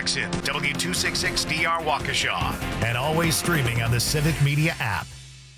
Jackson, W266DR Waukesha, and always streaming on the Civic Media app.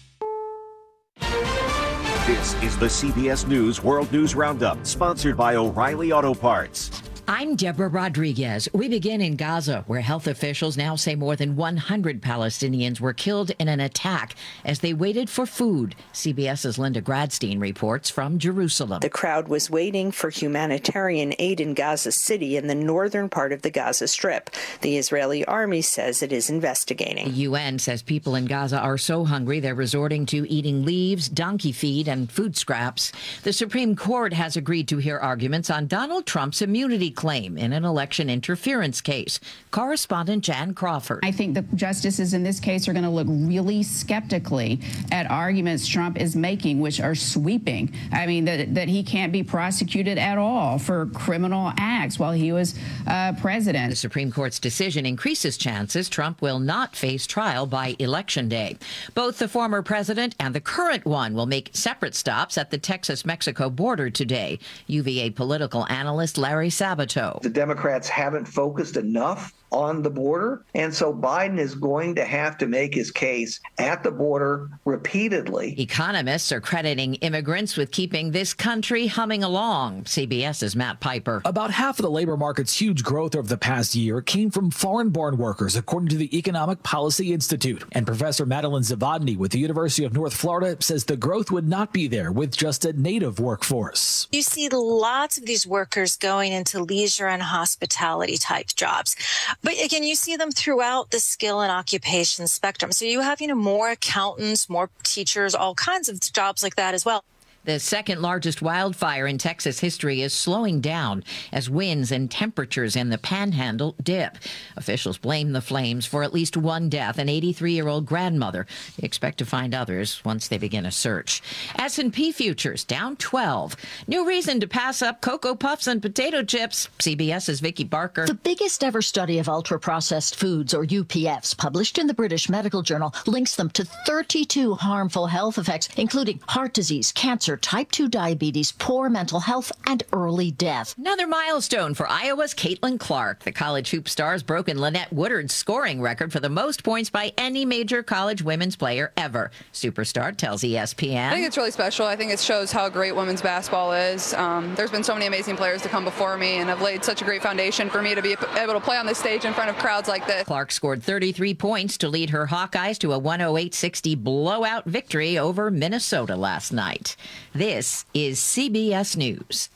This is the CBS News World News Roundup, sponsored by O'Reilly Auto Parts. I'm Deborah Rodriguez. We begin in Gaza, where health officials now say more than 100 Palestinians were killed in an attack as they waited for food. CBS's Linda Gradstein reports from Jerusalem. The crowd was waiting for humanitarian aid in Gaza City in the northern part of the Gaza Strip. The Israeli army says it is investigating. The UN says people in Gaza are so hungry they're resorting to eating leaves, donkey feed, and food scraps. The Supreme Court has agreed to hear arguments on Donald Trump's immunity claim in an election interference case. Correspondent Jan Crawford. I think the justices in this case are going to look really skeptically at arguments Trump is making, which are sweeping. I mean, that he can't be prosecuted at all for criminal acts while he was president. The Supreme Court's decision increases chances Trump will not face trial by Election Day. Both the former president and the current one will make separate stops at the Texas-Mexico border today. UVA political analyst Larry Sabato. The Democrats haven't focused enough on the border, and so Biden is going to have to make his case at the border repeatedly. Economists are crediting immigrants with keeping this country humming along. CBS's Matt Piper. About half of the labor market's huge growth over the past year came from foreign-born workers, according to the Economic Policy Institute. And Professor Madeline Zavadny with the University of North Florida says the growth would not be there with just a native workforce. You see lots of these workers going into leisure and hospitality type jobs. But again, you see them throughout the skill and occupation spectrum. So you have, more accountants, more teachers, all kinds of jobs like that as well. The second largest wildfire in Texas history is slowing down as winds and temperatures in the Panhandle dip. Officials blame the flames for at least one death, an 83-year-old grandmother. They expect to find others once they begin a search. S&P futures down 12. New reason to pass up Cocoa Puffs and potato chips. CBS's Vicki Barker. The biggest ever study of ultra-processed foods, or UPFs, published in the British Medical Journal, links them to 32 harmful health effects, including heart disease, cancer, type 2 diabetes, poor mental health, and early death. Another milestone for Iowa's Caitlin Clark. The college hoop star's broken Lynette Woodard's scoring record for the most points by any major college women's player ever. Superstar tells ESPN. I think it's really special. I think it shows how great women's basketball is. There's been so many amazing players to come before me, and have laid such a great foundation for me to be able to play on this stage in front of crowds like this. Clark scored 33 points to lead her Hawkeyes to a 108-60 blowout victory over Minnesota last night. This is CBS News.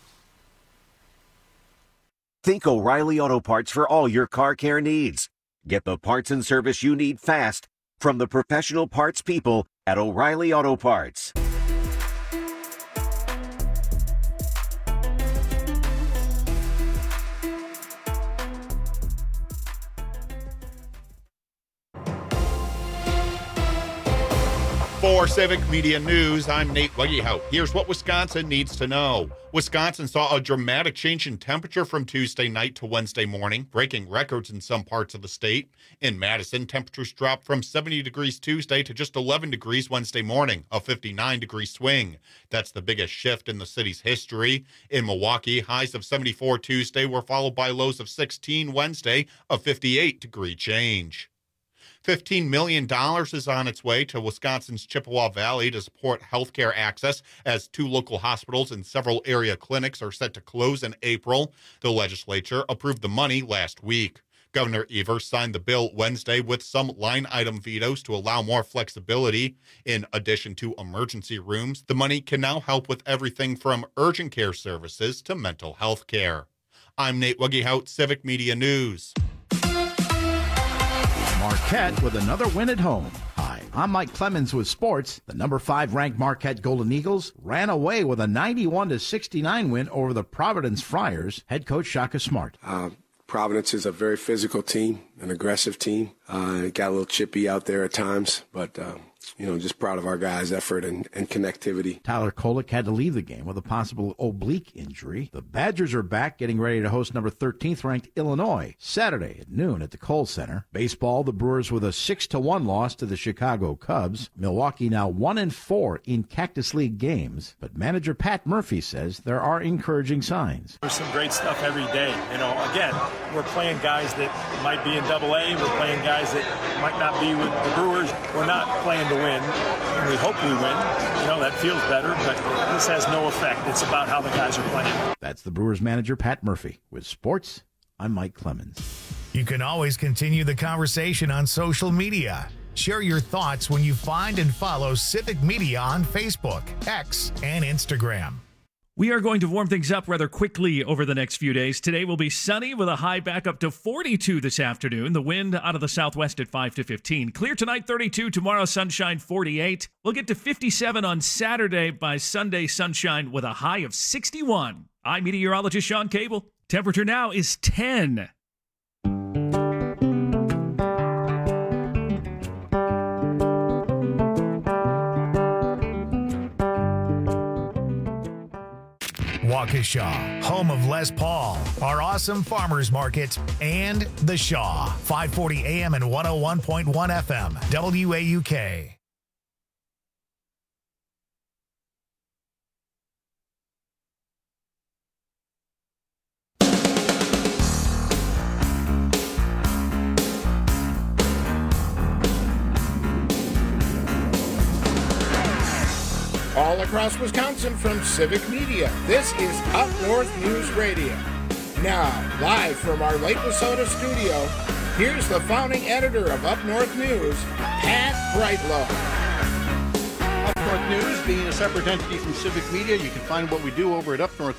Think O'Reilly Auto Parts for all your car care needs. Get the parts and service you need fast from the professional parts people at O'Reilly Auto Parts. For Civic Media News, I'm Nate Wuggehout. Here's what Wisconsin needs to know. Wisconsin saw a dramatic change in temperature from Tuesday night to Wednesday morning, breaking records in some parts of the state. In Madison, temperatures dropped from 70 degrees Tuesday to just 11 degrees Wednesday morning, a 59-degree swing. That's the biggest shift in the city's history. In Milwaukee, highs of 74 Tuesday were followed by lows of 16 Wednesday, a 58-degree change. $15 million is on its way to Wisconsin's Chippewa Valley to support healthcare access as 2 local hospitals and several area clinics are set to close in April. The legislature approved the money last week. Governor Evers signed the bill Wednesday with some line item vetoes to allow more flexibility. In addition to emergency rooms, the money can now help with everything from urgent care services to mental health care. I'm Nate Wuggehout, Civic Media News. Marquette with another win at home. Hi, I'm Mike Clemens with sports. The number 5 ranked Marquette Golden Eagles ran away with a 91-69 win over the Providence Friars. Head coach Shaka Smart. Providence is a very physical team, an aggressive team. It got a little chippy out there at times, but just proud of our guys' effort and connectivity. Tyler Kolek had to leave the game with a possible oblique injury. The Badgers are back, getting ready to host number 13th ranked Illinois Saturday at noon at the Kohl Center. Baseball, the Brewers with a 6-1 loss to the Chicago Cubs. Milwaukee now 1-4 in Cactus League games, but manager Pat Murphy says there are encouraging signs. There's some great stuff every day. Again, we're playing guys that might be in AA. We're playing guys that might not be with the Brewers. We're not playing to win. We hope we win. That feels better, but this has no effect. It's about how the guys are playing. That's the Brewers manager, Pat Murphy. With sports, I'm Mike Clemens. You can always continue the conversation on social media. Share your thoughts when you find and follow Civic Media on Facebook, X, and Instagram. We are going to warm things up rather quickly over the next few days. Today will be sunny with a high back up to 42 this afternoon. The wind out of the southwest at 5 to 15. Clear tonight, 32. Tomorrow, sunshine, 48. We'll get to 57 on Saturday. By Sunday, sunshine with a high of 61. I'm meteorologist Sean Cable. Temperature now is 10. Waukesha, home of Les Paul, our awesome farmers market, and The Shaw, 540 AM and 101.1 FM, WAUK. All across Wisconsin from Civic Media, this is Up North News Radio. Now, live from our Lake Wissota studio, here's the founding editor of Up North News, Pat Brightlow. Up North News, being a separate entity from Civic Media, you can find what we do over at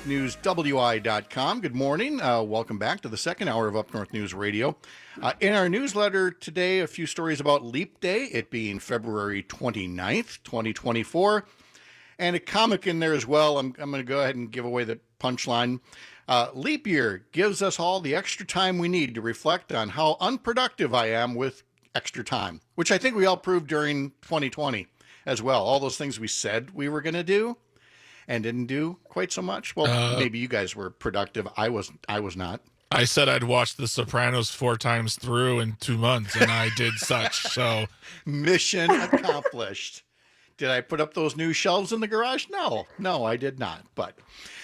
upnorthnewswi.com. Good morning. Welcome back to the second hour of Up North News Radio. In our newsletter today, a few stories about Leap Day, it being February 29th, 2024. And a comic in there as well. I'm going to go ahead and give away the punchline. Leap year gives us all the extra time we need to reflect on how unproductive I am with extra time, which I think we all proved during 2020 as well. All those things we said we were going to do and didn't do quite so much. Well, maybe you guys were productive. I was not. I said I'd watch The Sopranos 4 times through in 2 months, and I did such. So mission accomplished. Did I put up those new shelves in the garage? No, I did not. But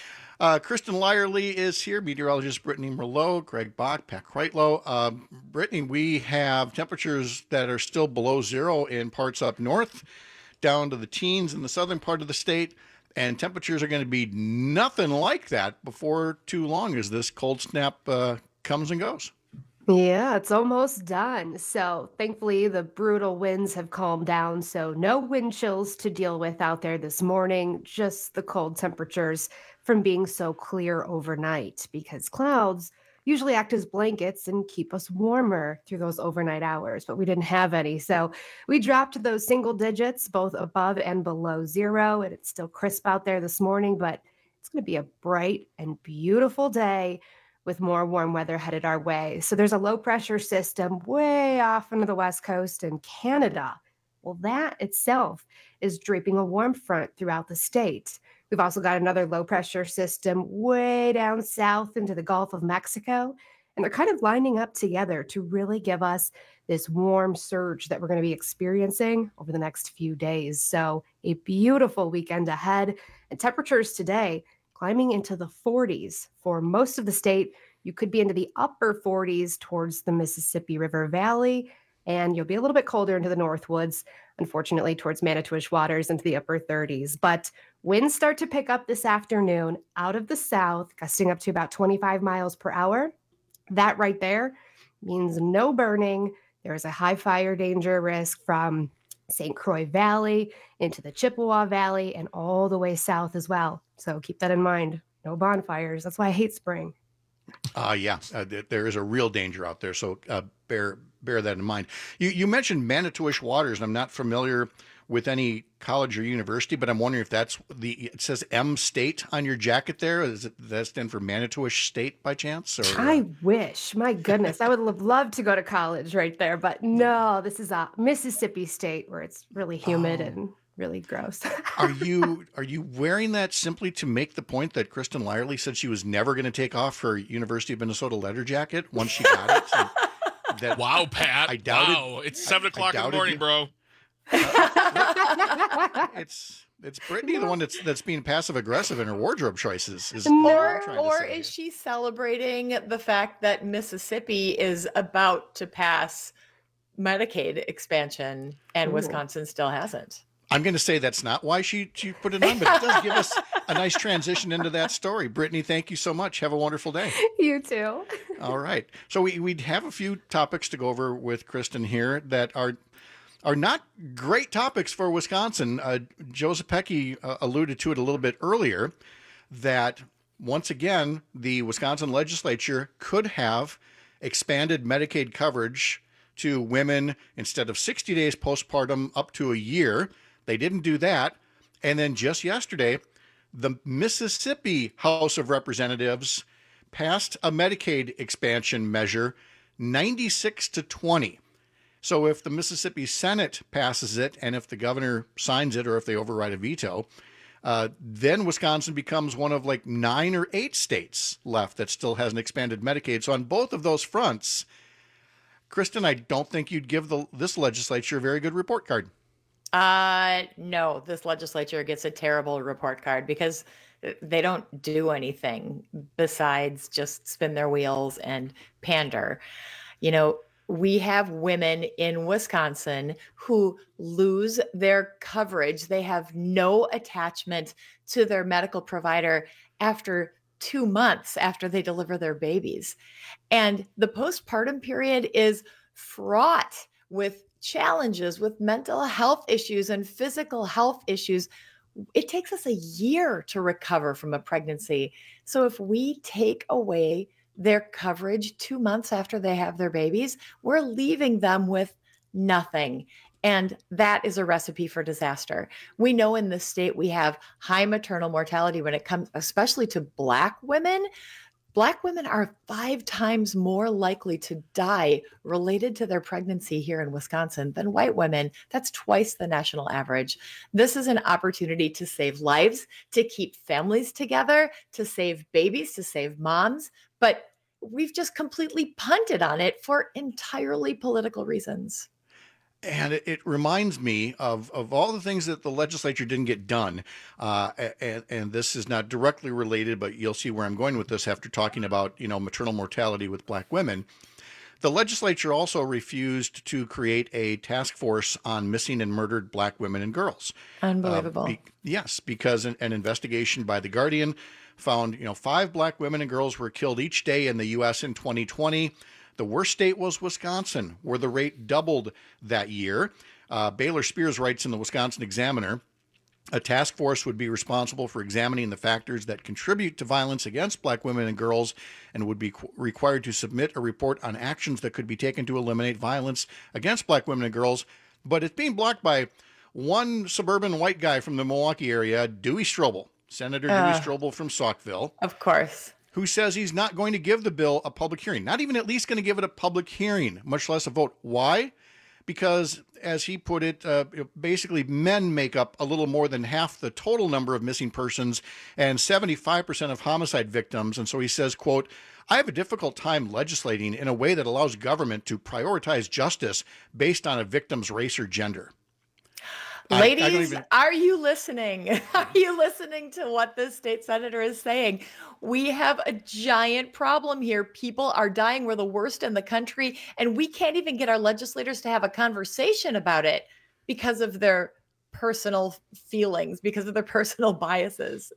Kristen Lyerly is here, meteorologist Brittany Merlot, Greg Bach, Pat Kreitlow. Brittany, we have temperatures that are still below zero in parts up north, down to the teens in the southern part of the state, and temperatures are going to be nothing like that before too long as this cold snap comes and goes. Yeah, it's almost done. So thankfully, the brutal winds have calmed down. So no wind chills to deal with out there this morning, just the cold temperatures from being so clear overnight, because clouds usually act as blankets and keep us warmer through those overnight hours, but we didn't have any. So we dropped those single digits, both above and below zero, and it's still crisp out there this morning, but it's going to be a bright and beautiful day with more warm weather headed our way. So there's a low pressure system way off into the west coast in Canada. Well, that itself is draping a warm front throughout the state. We've also got another low pressure system way down south into the Gulf of Mexico. And they're kind of lining up together to really give us this warm surge that we're going to be experiencing over the next few days. So a beautiful weekend ahead. And temperatures today climbing into the 40s for most of the state. You could be into the upper 40s towards the Mississippi River Valley, and you'll be a little bit colder into the Northwoods, unfortunately, towards Manitowish waters into the upper 30s. But winds start to pick up this afternoon out of the south, gusting up to about 25 miles per hour. That right there means no burning. There is a high fire danger risk from St. Croix Valley into the Chippewa Valley and all the way south as well. So keep that in mind. No bonfires. That's why I hate spring. There is a real danger out there. So bear that in mind. You mentioned Manitowish waters, and I'm not familiar with any college or university, but I'm wondering if it says M State on your jacket there. Does that stand for Manitowish State by chance? Or I wish. My goodness. I would have loved to go to college right there, but no, this is a Mississippi State where it's really humid and really gross. Are you wearing that simply to make the point that Kristen Lyerly said she was never going to take off her University of Minnesota leather jacket once she got it? So wow, Pat. I doubted. Wow, it's 7 o'clock in the morning, bro. It's Brittany, the one that's being passive aggressive in her wardrobe choices. Or is she celebrating the fact that Mississippi is about to pass Medicaid expansion and Wisconsin still hasn't? I'm going to say that's not why she put it on, but it does give us a nice transition into that story. Brittany, thank you so much. Have a wonderful day. You too. All right. So we'd have a few topics to go over with Kristen here that are not great topics for Wisconsin. Joe Zepecki alluded to it a little bit earlier, that once again, the Wisconsin legislature could have expanded Medicaid coverage to women instead of 60 days postpartum up to a year. They didn't do that. And then just yesterday, the Mississippi House of Representatives passed a Medicaid expansion measure 96-20. So if the Mississippi Senate passes it, and if the governor signs it, or if they override a veto, then Wisconsin becomes one of like 9 or 8 states left that still hasn't expanded Medicaid. So on both of those fronts, Kristen, I don't think you'd give this legislature a very good report card. No, this legislature gets a terrible report card because they don't do anything besides just spin their wheels and pander. You know, we have women in Wisconsin who lose their coverage. They have no attachment to their medical provider after 2 months after they deliver their babies. And the postpartum period is fraught with challenges, with mental health issues and physical health issues. It takes us a year to recover from a pregnancy. So if we take away their coverage 2 months after they have their babies, we're leaving them with nothing. And that is a recipe for disaster. We know in this state we have high maternal mortality when it comes, especially to Black women. Black women are 5 times more likely to die related to their pregnancy here in Wisconsin than white women. That's twice the national average. This is an opportunity to save lives, to keep families together, to save babies, to save moms. But we've just completely punted on it for entirely political reasons. And it reminds me of all the things that the legislature didn't get done. And this is not directly related, but you'll see where I'm going with this after talking about, maternal mortality with Black women. The legislature also refused to create a task force on missing and murdered Black women and girls. Unbelievable. Yes, because an investigation by The Guardian found, 5 Black women and girls were killed each day in the U.S. in 2020. The worst state was Wisconsin, where the rate doubled that year. Baylor Spears writes in the Wisconsin Examiner, a task force would be responsible for examining the factors that contribute to violence against Black women and girls and would be required to submit a report on actions that could be taken to eliminate violence against Black women and girls. But it's being blocked by one suburban white guy from the Milwaukee area, Dewey Strobel, Senator Dewey Strobel from Saukville. Of course. Who says he's not going to give the bill a public hearing, not even at least going to give it a public hearing, much less a vote. Why? Because, as he put it, basically men make up a little more than half the total number of missing persons and 75% of homicide victims. And so he says, quote, I have a difficult time legislating in a way that allows government to prioritize justice based on a victim's race or gender. Ladies, are you listening? Are you listening to what this state senator is saying? We have a giant problem here. People are dying. We're the worst in the country. And we can't even get our legislators to have a conversation about it because of their personal feelings, because of their personal biases.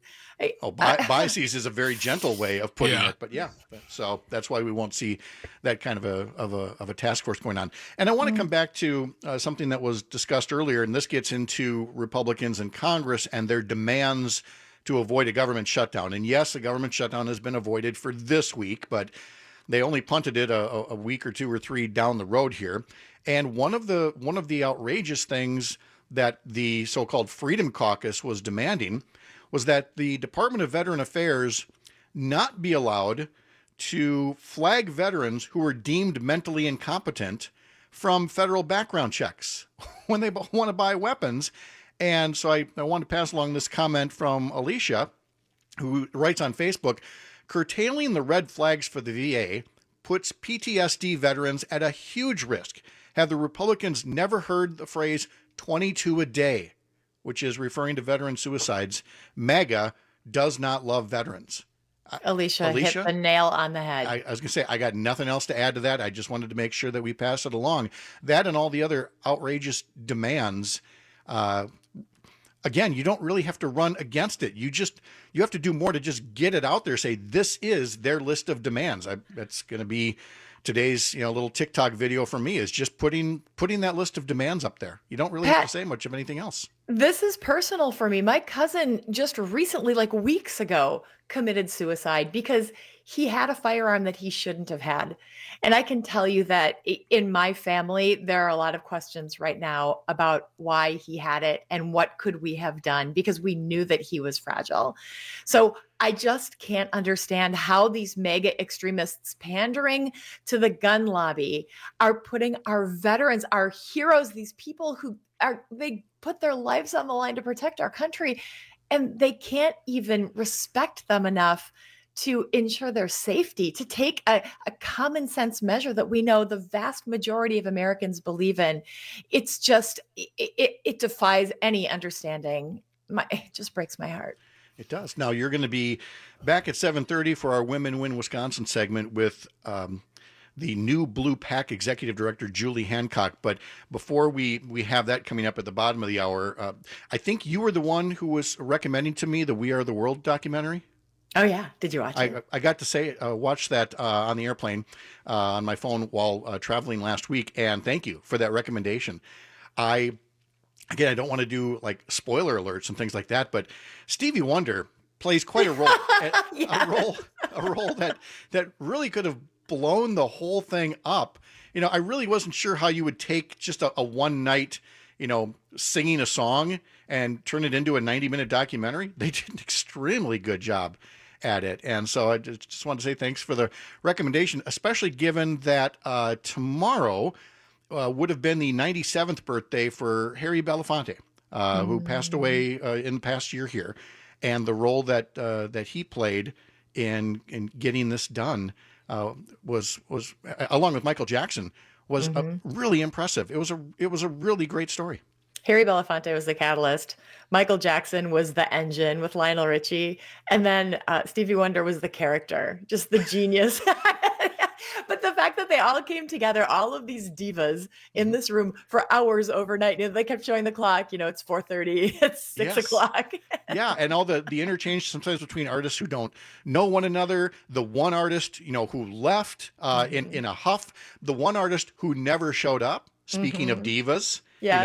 Biases is a very gentle way of putting it, but so that's why we won't see that kind of a task force going on. And I want to come back to something that was discussed earlier, and this gets into Republicans in Congress and their demands to avoid a government shutdown. And yes, a government shutdown has been avoided for this week, but they only punted it a week or 2 or 3 down the road here. And one of the outrageous things that the so-called Freedom Caucus was demanding was that the Department of Veteran Affairs not be allowed to flag veterans who were deemed mentally incompetent from federal background checks when they want to buy weapons. And so I want to pass along this comment from Alicia, who writes on Facebook, curtailing the red flags for the VA puts PTSD veterans at a huge risk. Have the Republicans never heard the phrase 22 a day, which is referring to veteran suicides? MAGA does not love veterans. Alicia hit the nail on the head. I was going to say, I got nothing else to add to that. I just wanted to make sure that we pass it along. That and all the other outrageous demands. Again, you don't really have to run against it. You have to do more to just get it out there. Say, this is their list of demands. That's going to be today's little TikTok video for me, is just putting that list of demands up there. You don't really have to say much of anything else. This is personal for me. My cousin just recently, like weeks ago, committed suicide because he had a firearm that he shouldn't have had. And I can tell you that in my family, there are a lot of questions right now about why he had it and what could we have done, because we knew that he was fragile. So I just can't understand how these mega extremists pandering to the gun lobby are putting our veterans, our heroes, these people who they put their lives on the line to protect our country, and they can't even respect them enough to ensure their safety, to take a common sense measure that we know the vast majority of Americans believe in. It's just, it defies any understanding. It just breaks my heart. It does. Now, you're going to be back at 7:30 for our Women Win Wisconsin segment with the new Blue PAC Executive Director, Julie Hancock. But before we have that coming up at the bottom of the hour, I think you were the one who was recommending to me the We Are the World documentary. Oh, yeah. Did you watch it? I got to watch that on the airplane on my phone while traveling last week. And thank you for that recommendation. I don't want to do like spoiler alerts and things like that, but Stevie Wonder plays quite a role, yes. a role that really could have blown the whole thing up. I really wasn't sure how you would take just a one night, singing a song and turn it into a 90-minute documentary. They did an extremely good job at it. And so I just wanted to say thanks for the recommendation, especially given that tomorrow would have been the 97th birthday for Harry Belafonte, who passed away in the past year here. And the role that he played in getting this done was along with Michael Jackson, was really impressive. It was a really great story. Harry Belafonte was the catalyst. Michael Jackson was the engine with Lionel Richie. And then Stevie Wonder was the character, just the genius. But the fact that they all came together, all of these divas in this room for hours overnight, they kept showing the clock, it's 4:30, it's 6 o'clock. Yeah. And all the interchange sometimes between artists who don't know one another, the one artist, who left in a huff, the one artist who never showed up. Speaking of divas,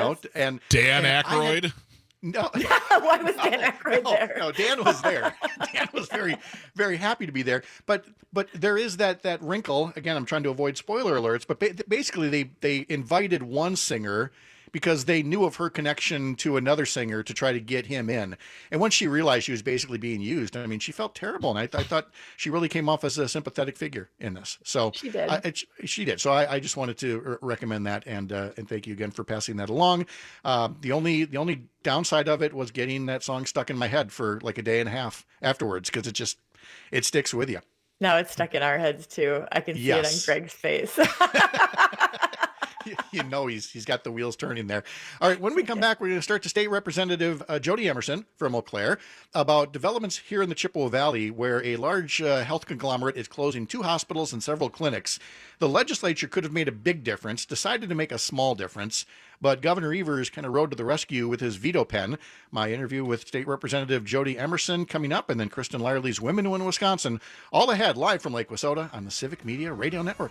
and Dan Aykroyd. No. Why was Dan Aykroyd there? No, Dan was there. Dan was very, very happy to be there. But there is that wrinkle. Again, I'm trying to avoid spoiler alerts, but basically they invited one singer because they knew of her connection to another singer to try to get him in. And once she realized she was basically being used, she felt terrible. And I thought she really came off as a sympathetic figure in this. So she did. She did. So I just wanted to recommend that. And thank you again for passing that along. The only downside of it was getting that song stuck in my head for like a day and a half afterwards, because it sticks with you. Now it's stuck in our heads too. I can see it on Greg's face. He's got the wheels turning there. All right, when we come back, we're going to start to State Representative Jody Emerson from Eau Claire about developments here in the Chippewa Valley, where a large health conglomerate is closing 2 hospitals and several clinics. The legislature could have made a big difference, decided to make a small difference, but Governor Evers kind of rode to the rescue with his veto pen. My interview with State Representative Jody Emerson coming up, and then Kristen Lyerly's Women Win Wisconsin, all ahead, live from Lake Wissota on the Civic Media Radio Network.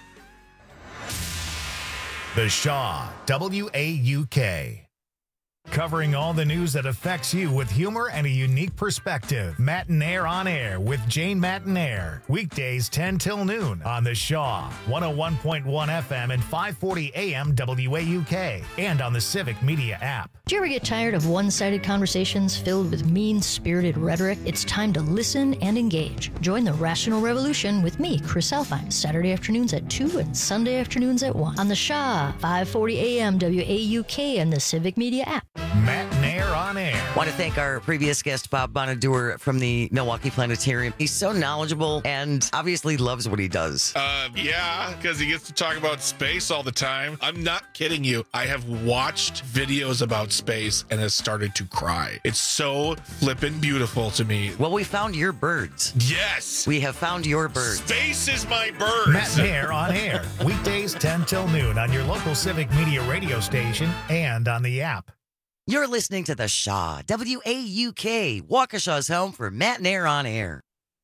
The Shaw, WAUK. covering all the news that affects you with humor and a unique perspective. Matinaire on Air with Jane Matinaire. Weekdays 10 till noon on the Shaw, 101.1 FM and 540 AM WAUK, and on the Civic Media app. Do you ever get tired of one-sided conversations filled with mean-spirited rhetoric? It's time to listen and engage. Join the Rational Revolution with me, Chris Alfine, Saturday afternoons at 2 and Sunday afternoons at 1 on the Shaw, 540 AM WAUK, and the Civic Media app. Matinaire on Air. Want to thank our previous guest, Bob Bonaduer from the Milwaukee Planetarium. He's so knowledgeable and obviously loves what he does. Yeah, because he gets to talk about space all the time. I'm not kidding you. I have watched videos about space and has started to cry. It's so flippin' beautiful to me. Well, we found your birds. Yes. We have found your birds. Space is my birds. Matinaire on Air. Weekdays 10 till noon on your local Civic Media radio station and on the app. You're listening to the Shaw, WAUK, Waukesha's home for Matinaire on Air.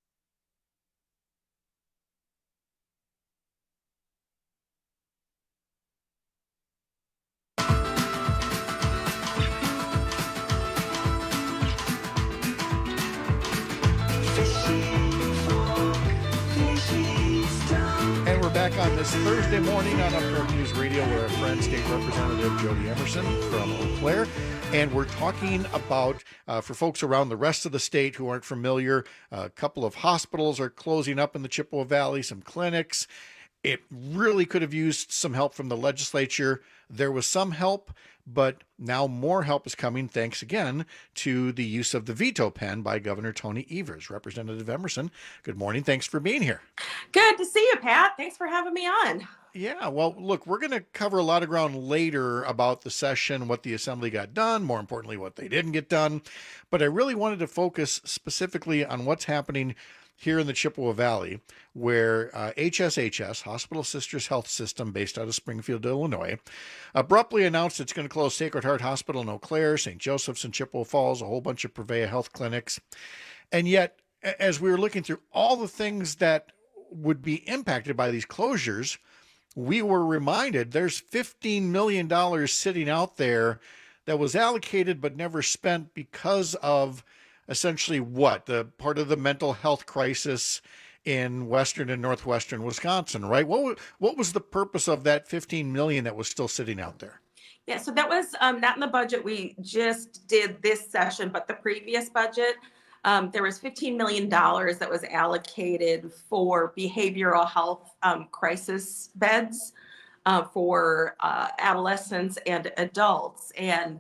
And we're back on this Thursday morning on Up North News Radio with our friend, State Representative Jody Emerson from Eau Claire. And we're talking about, for folks around the rest of the state who aren't familiar, a couple of hospitals are closing up in the Chippewa Valley, some clinics. It really could have used some help from the legislature. There was some help, but now more help is coming, thanks again to the use of the veto pen by Governor Tony Evers. Representative Emerson, good morning. Thanks for being here. Good to see you, Pat. Thanks for having me on. Yeah, well, look, we're going to cover a lot of ground later about the session, what the Assembly got done, more importantly, what they didn't get done. But I really wanted to focus specifically on what's happening here in the Chippewa Valley, where HSHS, Hospital Sisters Health System, based out of Springfield, Illinois, abruptly announced it's going to close Sacred Heart Hospital in Eau Claire, St. Joseph's in Chippewa Falls, a whole bunch of Prevea Health clinics. And yet, as we were looking through all the things that would be impacted by these closures, we were reminded there's $15 million sitting out there that was allocated but never spent because of essentially what? The part of the mental health crisis in western and northwestern Wisconsin, right? What was the purpose of that $15 million that was still sitting out there? Yeah, so that was not in the budget we just did this session, but the previous budget, there was $15 million that was allocated for behavioral health crisis beds for adolescents and adults. And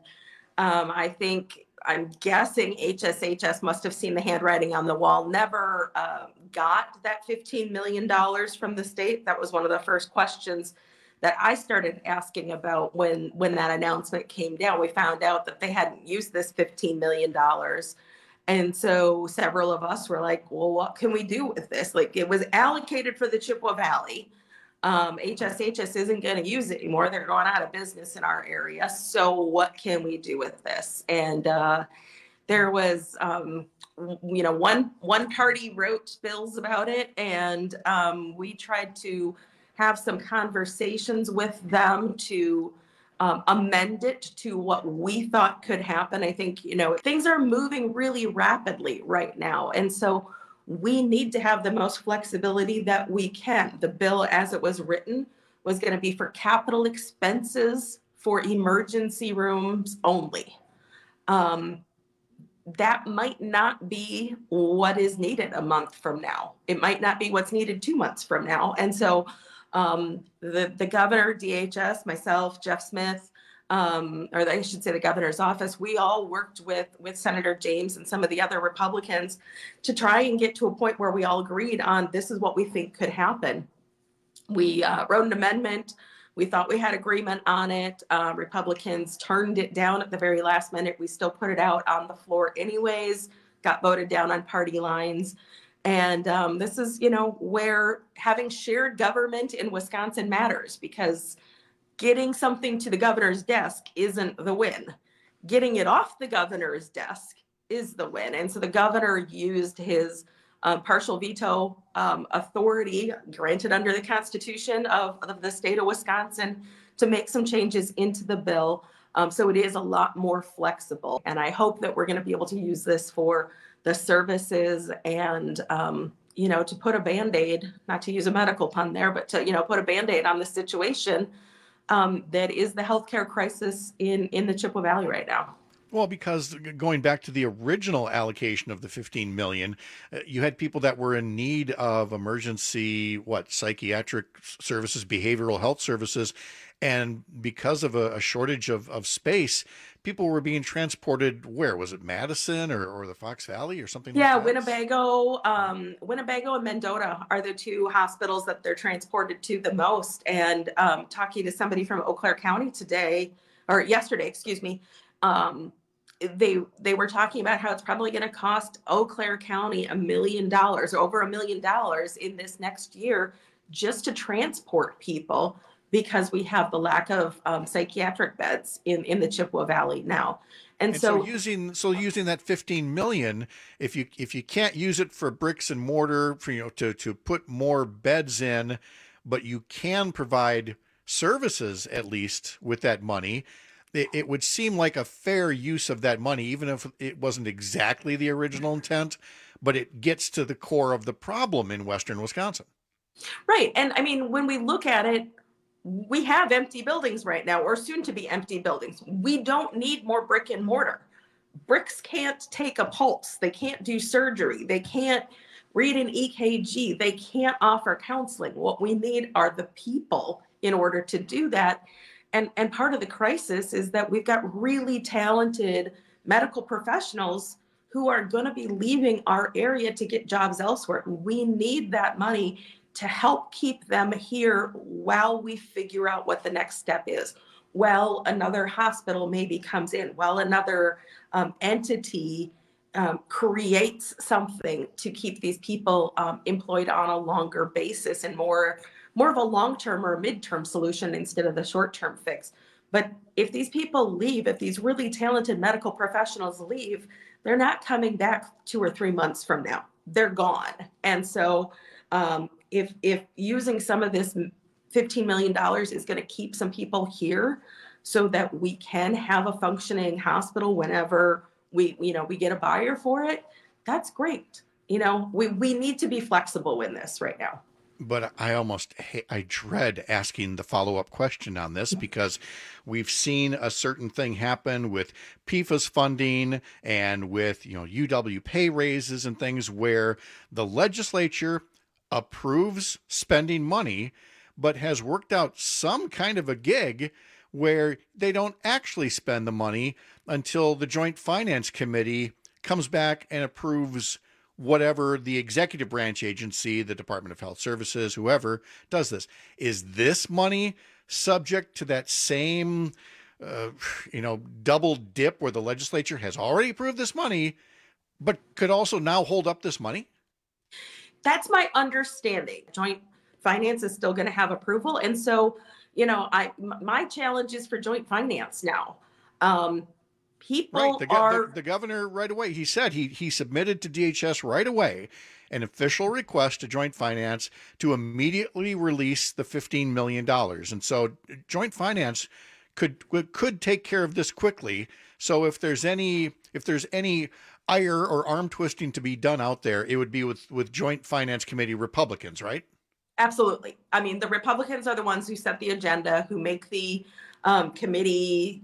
I'm guessing HSHS must have seen the handwriting on the wall, never got that $15 million from the state. That was one of the first questions that I started asking about when that announcement came down. We found out that they hadn't used this $15 million. And so several of us were like, well, what can we do with this? Like, it was allocated for the Chippewa Valley. HSHS isn't going to use it anymore. They're going out of business in our area. So what can we do with this? And there was, one party wrote bills about it, and we tried to have some conversations with them to amend it to what we thought could happen. I think, things are moving really rapidly right now. And so we need to have the most flexibility that we can. The bill, as it was written, was going to be for capital expenses for emergency rooms only. That might not be what is needed a month from now. It might not be what's needed 2 months from now. And so the governor, DHS, myself, Jeff Smith, or I should say the governor's office, we all worked with Senator James and some of the other Republicans to try and get to a point where we all agreed on this is what we think could happen. We wrote an amendment. We thought we had agreement on it. Republicans turned it down at the very last minute. We still put it out on the floor anyways, got voted down on party lines. And this is, where having shared government in Wisconsin matters, because getting something to the governor's desk isn't the win. Getting it off the governor's desk is the win. And so the governor used his partial veto authority granted under the Constitution of the state of Wisconsin to make some changes into the bill. So it is a lot more flexible. And I hope that we're going to be able to use this for the services and, to put a Band-Aid, not to use a medical pun there, but to, put a Band-Aid on the situation that is the healthcare crisis in the Chippewa Valley right now. Well, because going back to the original allocation of the $15 million, you had people that were in need of emergency, psychiatric services, behavioral health services. And because of a shortage of space, people were being transported. Where was it? Madison or the Fox Valley or something? Yeah, like that? Winnebago and Mendota are the two hospitals that they're transported to the most. And talking to somebody from Eau Claire County yesterday, excuse me, they were talking about how it's probably going to cost Eau Claire County $1 million, over $1 million in this next year, just to transport people, because we have the lack of psychiatric beds in the Chippewa Valley now. And so using that $15 million, if you can't use it for bricks and mortar, to put more beds in, but you can provide services at least with that money, it would seem like a fair use of that money, even if it wasn't exactly the original intent, but it gets to the core of the problem in Western Wisconsin. Right. And I mean, when we look at it, we have empty buildings right now, or soon to be empty buildings. We don't need more brick and mortar. Bricks can't take a pulse. They can't do surgery. They can't read an EKG. They can't offer counseling. What we need are the people in order to do that. And part of the crisis is that we've got really talented medical professionals who are going to be leaving our area to get jobs elsewhere. We need that money to help keep them here while we figure out what the next step is. While another hospital maybe comes in, while another entity creates something to keep these people employed on a longer basis and more of a long-term or a mid-term solution instead of the short-term fix. But if these people leave, if these really talented medical professionals leave, they're not coming back 2 or 3 months from now. They're gone. And so if using some of this $15 million is going to keep some people here so that we can have a functioning hospital whenever we get a buyer for it, that's great. We need to be flexible in this right now. But I dread asking the follow-up question on this, because we've seen a certain thing happen with PFAS funding and with, UW pay raises and things where the legislature approves spending money, but has worked out some kind of a gig where they don't actually spend the money until the Joint Finance Committee comes back and approves whatever the executive branch agency, the Department of Health Services, whoever does this. Is this money subject to that same, double dip where the legislature has already approved this money, but could also now hold up this money? That's my understanding. Joint Finance is still going to have approval. And so, my challenge is for Joint Finance now. The governor right away, he said he submitted to DHS right away an official request to Joint Finance to immediately release the $15 million. And so Joint Finance could take care of this quickly. So if there's any ire or arm twisting to be done out there, it would be with Joint Finance Committee Republicans, right? Absolutely. I mean, the Republicans are the ones who set the agenda, who make the committee,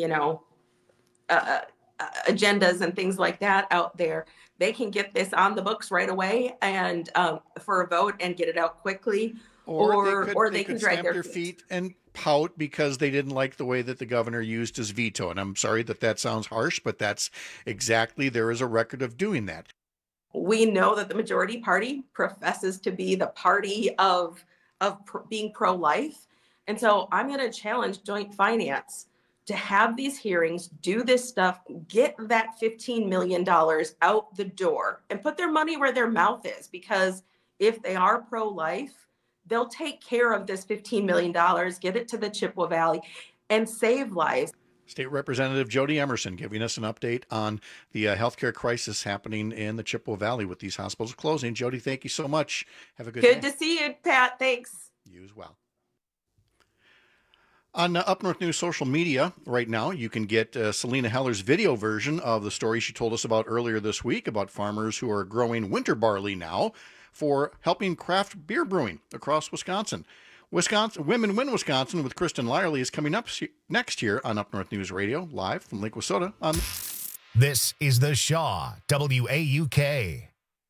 agendas and things like that out there. They can get this on the books right away and for a vote and get it out quickly, or they can drag their feet and pout because they didn't like the way that the governor used his veto. And I'm sorry that sounds harsh, but that's exactly, there is a record of doing that. We know that the majority party professes to be the party of being pro-life. And so I'm going to challenge Joint Finance to have these hearings, do this stuff, get that $15 million out the door and put their money where their mouth is. Because if they are pro-life, they'll take care of this $15 million, get it to the Chippewa Valley and save lives. State Representative Jody Emerson giving us an update on the healthcare crisis happening in the Chippewa Valley with these hospitals closing. Jody, thank you so much. Have a good day. Good to see you, Pat. Thanks. You as well. On Up North News social media right now, you can get Selena Heller's video version of the story she told us about earlier this week about farmers who are growing winter barley now for helping craft beer brewing across Wisconsin. Women Win Wisconsin with Kristen Lyerly is coming up next year on Up North News Radio, live from Lake Wissota. This is the Shaw, WAUK.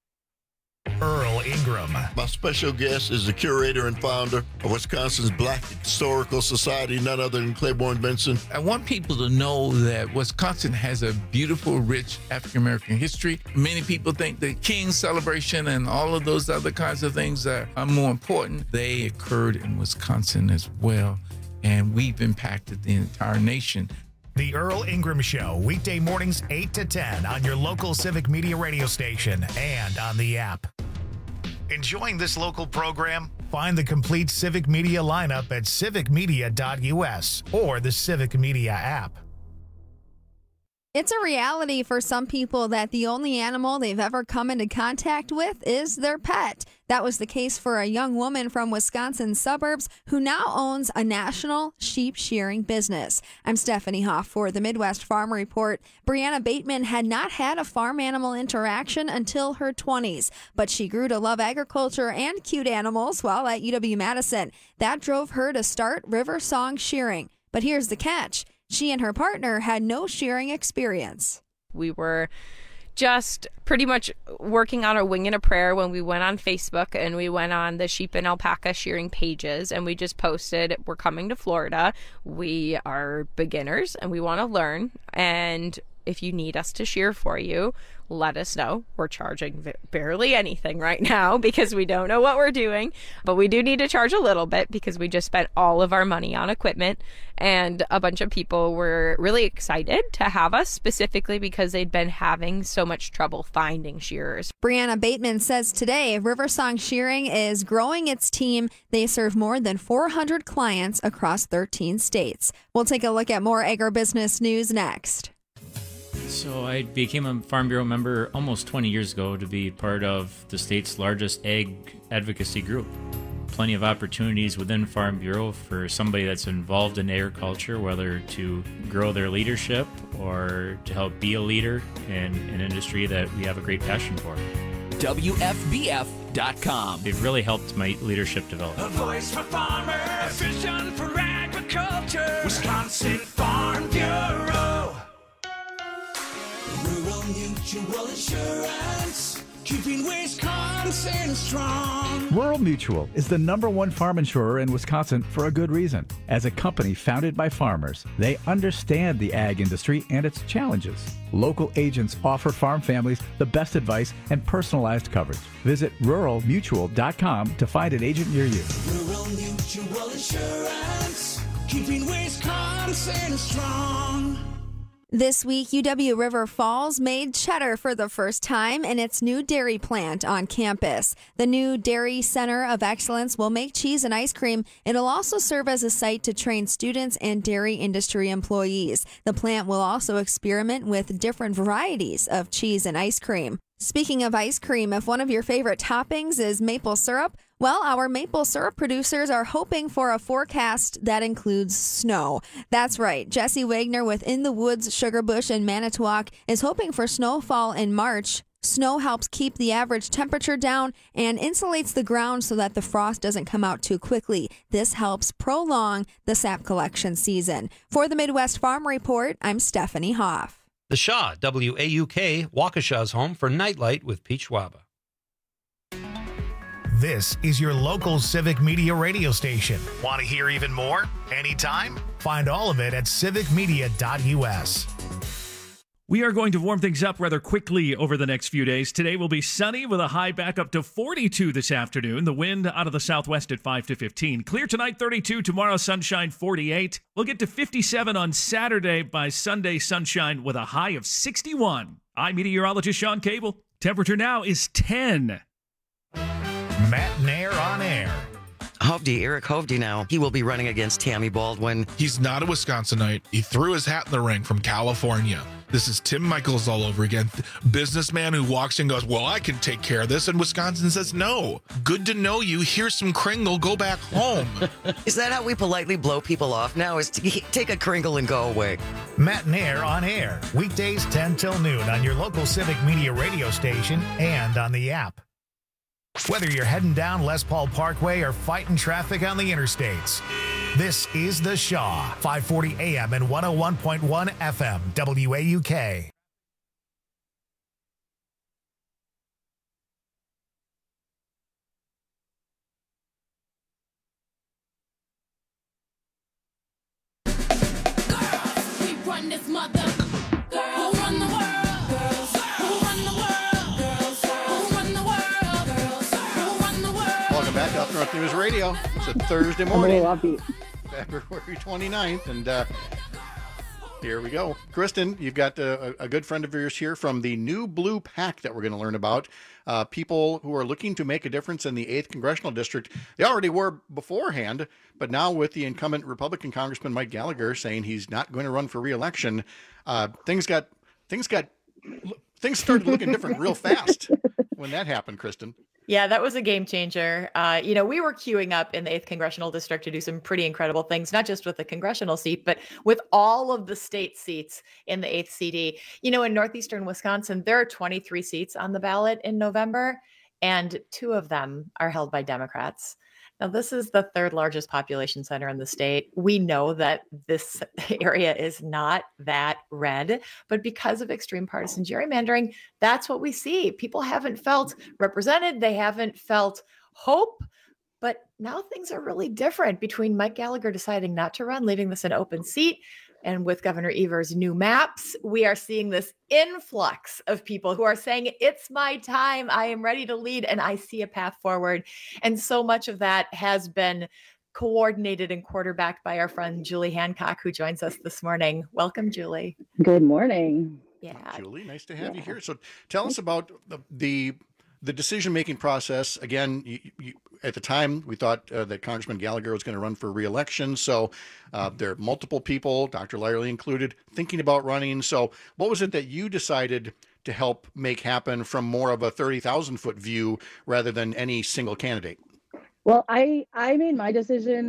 Earl Ingram. My special guest is the curator and founder of Wisconsin's Black Historical Society, none other than Claiborne Benson. I want people to know that Wisconsin has a beautiful, rich African-American history. Many people think the King's celebration and all of those other kinds of things are more important. They occurred in Wisconsin as well, and we've impacted the entire nation. The Earl Ingram Show, weekday mornings 8 to 10 on your local Civic Media radio station and on the app. Enjoying this local program? Find the complete Civic Media lineup at civicmedia.us or the Civic Media app. It's a reality for some people that the only animal they've ever come into contact with is their pet. That was the case for a young woman from Wisconsin's suburbs who now owns a national sheep shearing business. I'm Stephanie Hoff for the Midwest Farm Report. Brianna Bateman had not had a farm animal interaction until her 20s, but she grew to love agriculture and cute animals while at UW-Madison. That drove her to start River Song Shearing. But here's the catch. She and her partner had no shearing experience. We were just pretty much working on a wing and a prayer when we went on Facebook and we went on the sheep and alpaca shearing pages and we just posted, we're coming to Florida. We are beginners and we want to learn. And if you need us to shear for you, let us know. We're charging barely anything right now because we don't know what we're doing, but we do need to charge a little bit because we just spent all of our money on equipment, and a bunch of people were really excited to have us specifically because they'd been having so much trouble finding shearers. Brianna Bateman says today River Song Shearing is growing its team. They serve more than 400 clients across 13 states. We'll take a look at more agribusiness news next. So I became a Farm Bureau member almost 20 years ago to be part of the state's largest ag advocacy group. Plenty of opportunities within Farm Bureau for somebody that's involved in agriculture, whether to grow their leadership or to help be a leader in an industry that we have a great passion for. WFBF.com. They've really helped my leadership develop. A voice for farmers, a vision for agriculture. Wisconsin Farm Bureau. Rural Mutual Insurance, keeping Wisconsin strong. Rural Mutual is the #1 farm insurer in Wisconsin for a good reason. As a company founded by farmers, they understand the ag industry and its challenges. Local agents offer farm families the best advice and personalized coverage. Visit ruralmutual.com to find an agent near you. Rural Mutual Insurance, keeping Wisconsin strong. This week, UW River Falls made cheddar for the first time in its new dairy plant on campus. The new Dairy Center of Excellence will make cheese and ice cream. It'll also serve as a site to train students and dairy industry employees. The plant will also experiment with different varieties of cheese and ice cream. Speaking of ice cream, if one of your favorite toppings is maple syrup, well, our maple syrup producers are hoping for a forecast that includes snow. That's right. Jesse Wagner with In the Woods, Sugarbush, and Manitowoc is hoping for snowfall in March. Snow helps keep the average temperature down and insulates the ground so that the frost doesn't come out too quickly. This helps prolong the sap collection season. For the Midwest Farm Report, I'm Stephanie Hoff. The Shaw, WAUK, Waukesha's home for Nightlight with Pete Schwaba. This is your local Civic Media radio station. Want to hear even more? Anytime? Find all of it at civicmedia.us. We are going to warm things up rather quickly over the next few days. Today will be sunny with a high back up to 42 this afternoon. The wind out of the southwest at 5 to 15. Clear tonight, 32. Tomorrow, sunshine, 48. We'll get to 57 on Saturday. By Sunday, sunshine with a high of 61. I'm meteorologist Sean Cable. Temperature now is 10. Matt Nair on air. Eric Hovde now. He will be running against Tammy Baldwin. He's not a Wisconsinite. He threw his hat in the ring from California. This is Tim Michaels all over again. Businessman who walks in and goes, well, I can take care of this. And Wisconsin says, no. Good to know you. Here's some Kringle. Go back home. Is that how we politely blow people off now? Is to take a Kringle and go away? Matt and Air on air. Weekdays 10 till noon on your local Civic Media radio station and on the app. Whether you're heading down Les Paul Parkway or fighting traffic on the interstates, this is The Shaw, 540 AM and 101.1 FM, WAUK. We run this mother. Who run the world? Girls. Who run the world? Girls. Who run the world? Girls. Who run the world? Welcome back to Up North News Radio. It's a Thursday morning, February 29th, and here we go. Kristen, you've got a good friend of yours here from the new Blue PAC that we're going to learn about. People who are looking to make a difference in the 8th Congressional District. They already were beforehand, but now with the incumbent Republican Congressman Mike Gallagher saying he's not going to run for re-election, things started looking different real fast when that happened, Kristen. Yeah, that was a game changer. We were queuing up in the 8th Congressional District to do some pretty incredible things, not just with the congressional seat, but with all of the state seats in the 8th CD. In northeastern Wisconsin, there are 23 seats on the ballot in November, and 2 of them are held by Democrats. Now, this is the 3rd largest population center in the state. We know that this area is not that red, but because of extreme partisan gerrymandering, that's what we see. People haven't felt represented. They haven't felt hope. But now things are really different between Mike Gallagher deciding not to run, leaving this an open seat. And with Governor Evers' new maps, we are seeing this influx of people who are saying, it's my time. I am ready to lead and I see a path forward. And so much of that has been coordinated and quarterbacked by our friend Julie Hancock, who joins us this morning. Welcome, Julie. Good morning. Yeah. Julie, nice to have you here. So tell us about the decision-making process. Again, you, at the time, we thought that Congressman Gallagher was going to run for re-election. So there are multiple people, Dr. Lyerly included, thinking about running. So what was it that you decided to help make happen from more of a 30,000-foot view rather than any single candidate? Well, I made my decision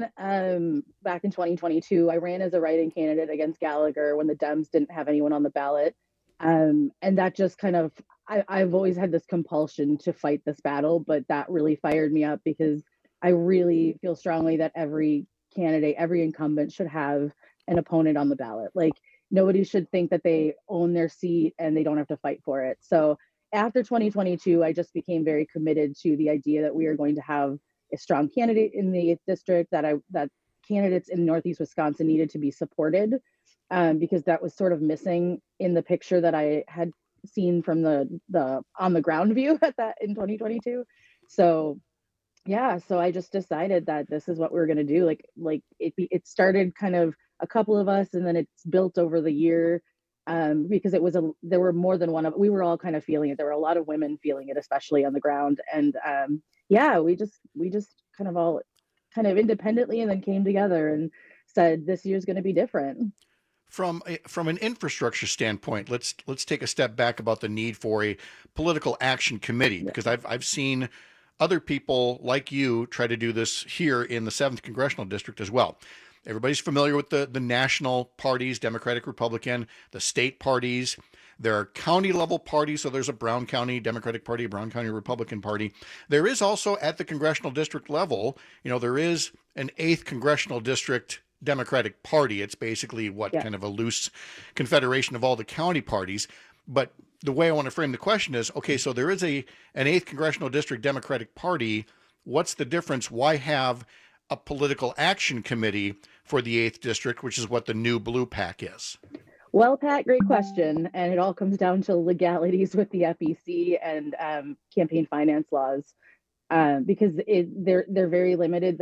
back in 2022. I ran as a write-in candidate against Gallagher when the Dems didn't have anyone on the ballot. And that just kind of, I've always had this compulsion to fight this battle, but that really fired me up because I really feel strongly that every candidate, every incumbent should have an opponent on the ballot. Like nobody should think that they own their seat and they don't have to fight for it. So after 2022, I just became very committed to the idea that we are going to have a strong candidate in the 8th district, that candidates in Northeast Wisconsin needed to be supported because that was sort of missing in the picture that I had seen from the on the ground view at that in 2022. So yeah, so I just decided that this is what we were going to do. Like it started kind of a couple of us and then it's built over the year because there were more than one of, we were all kind of feeling it. There were a lot of women feeling it, especially on the ground. And yeah, we just kind of all kind of independently and then came together and said, this year's going to be different. From an infrastructure standpoint, let's take a step back about the need for a political action committee, because I've seen other people like you try to do this here in the 7th Congressional District as well. Everybody's familiar with the national parties, Democratic, Republican, the state parties. There are county level parties. So there's a Brown County Democratic Party, a Brown County Republican Party. There is also at the congressional district level, there is an 8th Congressional District Democratic Party. It's basically kind of a loose confederation of all the county parties. But the way I want to frame the question is, okay, so there is an 8th Congressional District Democratic Party. What's the difference? Why have a political action committee for the 8th District, which is what the new Blue PAC is? Well, Pat, great question. And it all comes down to legalities with the FEC and campaign finance laws. Because they're very limited.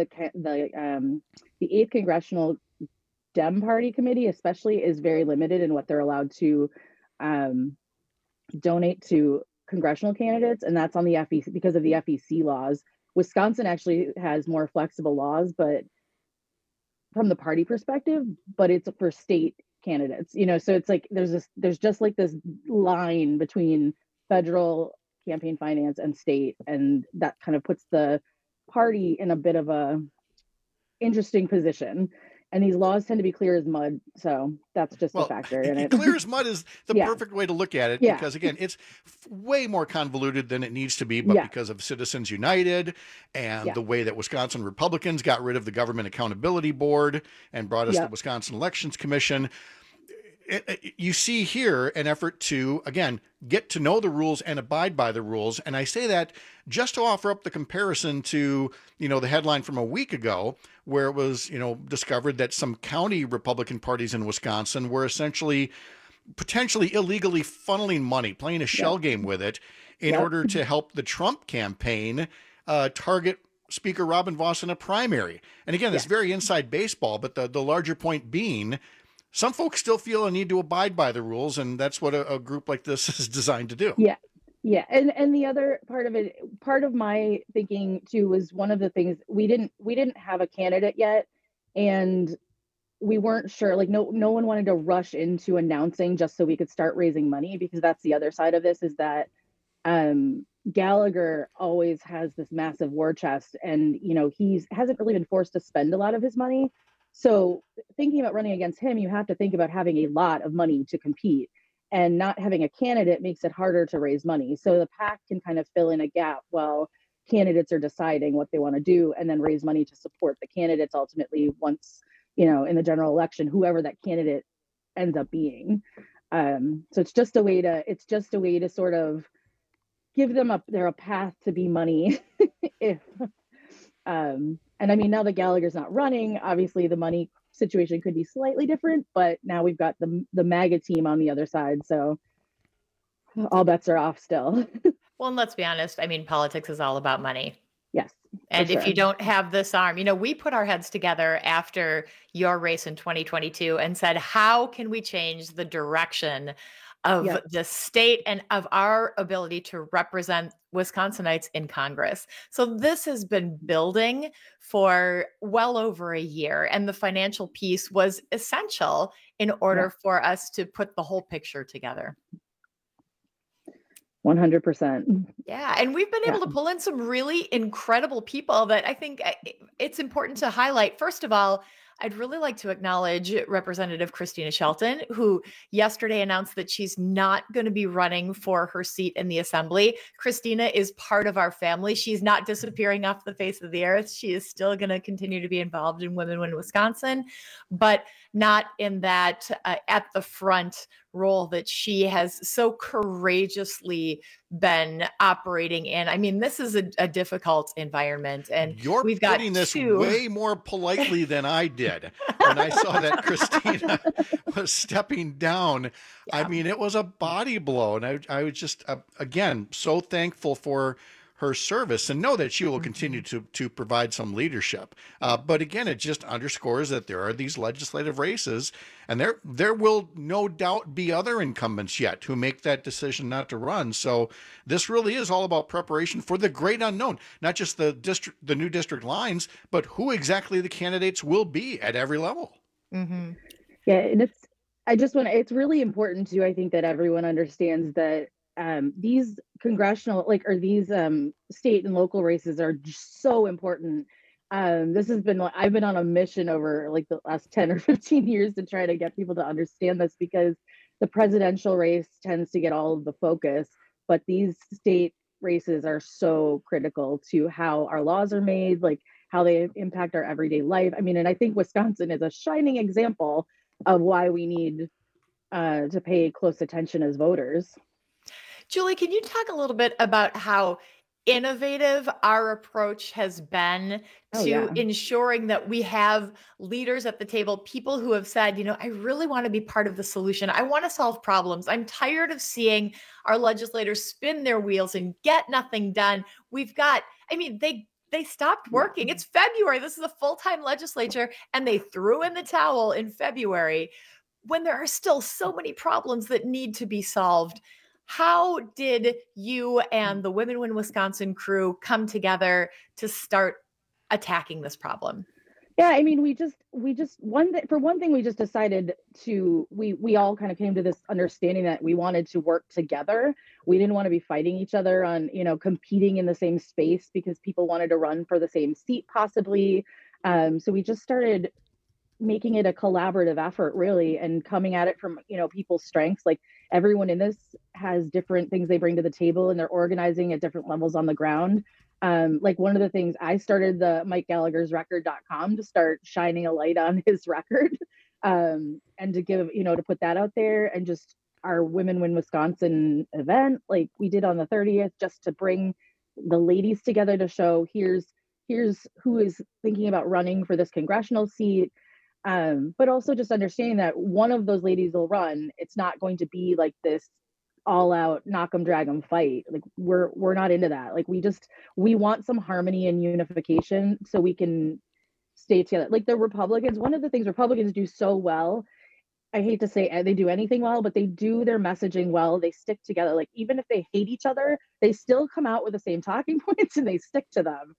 The 8th Congressional Dem Party Committee especially is very limited in what they're allowed to donate to congressional candidates, and that's on the FEC because of the FEC laws. Wisconsin actually has more flexible laws, but from the party perspective, but it's for state candidates, so it's like there's just like this line between federal campaign finance and state, and that kind of puts the party in a bit of a interesting position. And these laws tend to be clear as mud, so that's just a factor in it. Clear as mud is the perfect way to look at it, Yeah. because again, it's way more convoluted than it needs to be, but because of Citizens United and the way that Wisconsin Republicans got rid of the Government Accountability Board and brought us the Wisconsin Elections Commission, you see here an effort to, again, get to know the rules and abide by the rules. And I say that just to offer up the comparison to, the headline from a week ago, where it was, discovered that some county Republican parties in Wisconsin were essentially potentially illegally funneling money, playing a shell game with it in order to help the Trump campaign target Speaker Robin Vos in a primary. And again, it's very inside baseball, but the larger point being, some folks still feel a need to abide by the rules, and that's what a group like this is designed to do. Yeah. Yeah. And the other part of it, part of my thinking too, was one of the things we didn't have a candidate yet. And we weren't sure, like no one wanted to rush into announcing just so we could start raising money, because that's the other side of this, is that Gallagher always has this massive war chest, and he hasn't really been forced to spend a lot of his money. So thinking about running against him, you have to think about having a lot of money to compete, and not having a candidate makes it harder to raise money. So the PAC can kind of fill in a gap while candidates are deciding what they want to do, and then raise money to support the candidates ultimately once, in the general election, whoever that candidate ends up being. So it's just a way to sort of give them a path to be money. And I mean, now that Gallagher's not running, obviously the money situation could be slightly different, but now we've got the MAGA team on the other side. So all bets are off still. Well, and let's be honest. I mean, politics is all about money. Yes. And if you don't have this arm, we put our heads together after your race in 2022 and said, how can we change the direction of the state and of our ability to represent Wisconsinites in Congress? So this has been building for well over a year, and the financial piece was essential in order for us to put the whole picture together. 100%. Yeah. And we've been able to pull in some really incredible people that I think it's important to highlight. First of all, I'd really like to acknowledge Representative Christina Shelton, who yesterday announced that she's not going to be running for her seat in the assembly. Christina is part of our family. She's not disappearing off the face of the earth. She is still going to continue to be involved in Women Win Wisconsin, but not in that at the front role that she has so courageously been operating in. I mean, this is a difficult environment, and you're we've got putting this way more politely than I did when I saw that Christina was stepping down. I mean, it was a body blow, and I was just again so thankful for her service, and know that she will continue to provide some leadership. But again, it just underscores that there are these legislative races, and there will no doubt be other incumbents yet who make that decision not to run. So this really is all about preparation for the great unknown, not just the new district lines, but who exactly the candidates will be at every level. Mm-hmm. Yeah, and it's really important too, I think, that everyone understands that these congressional, these state and local races are just so important. This has been, I've been on a mission over the last 10 or 15 years to try to get people to understand this, because the presidential race tends to get all of the focus, but these state races are so critical to how our laws are made, how they impact our everyday life. I mean, and I think Wisconsin is a shining example of why we need to pay close attention as voters. Julie, can you talk a little bit about how innovative our approach has been to ensuring that we have leaders at the table, people who have said, I really want to be part of the solution. I want to solve problems. I'm tired of seeing our legislators spin their wheels and get nothing done. They stopped working. It's February. This is a full-time legislature, and they threw in the towel in February when there are still so many problems that need to be solved. How did you and the Women Win Wisconsin crew come together to start attacking this problem? Yeah, I mean, we just for one thing, we just decided to we all kind of came to this understanding that we wanted to work together. We didn't want to be fighting each other on, competing in the same space because people wanted to run for the same seat possibly. So we just started making it a collaborative effort really, and coming at it from, people's strengths. Like everyone in this has different things they bring to the table, and they're organizing at different levels on the ground. Like one of the things, I started the Mike Gallagher's record.com to start shining a light on his record, and to give, to put that out there, and just our Women Win Wisconsin event, like we did on the 30th, just to bring the ladies together to show here's who is thinking about running for this congressional seat. But also just understanding that one of those ladies will run. It's not going to be like this all out knock 'em drag 'em fight. Like we're not into that. Like we want some harmony and unification so we can stay together. Like the Republicans, one of the things Republicans do so well, I hate to say they do anything well, but they do their messaging well. They stick together. Like even if they hate each other, they still come out with the same talking points and they stick to them.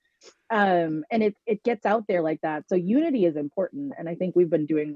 And it gets out there like that. So unity is important, and I think we've been doing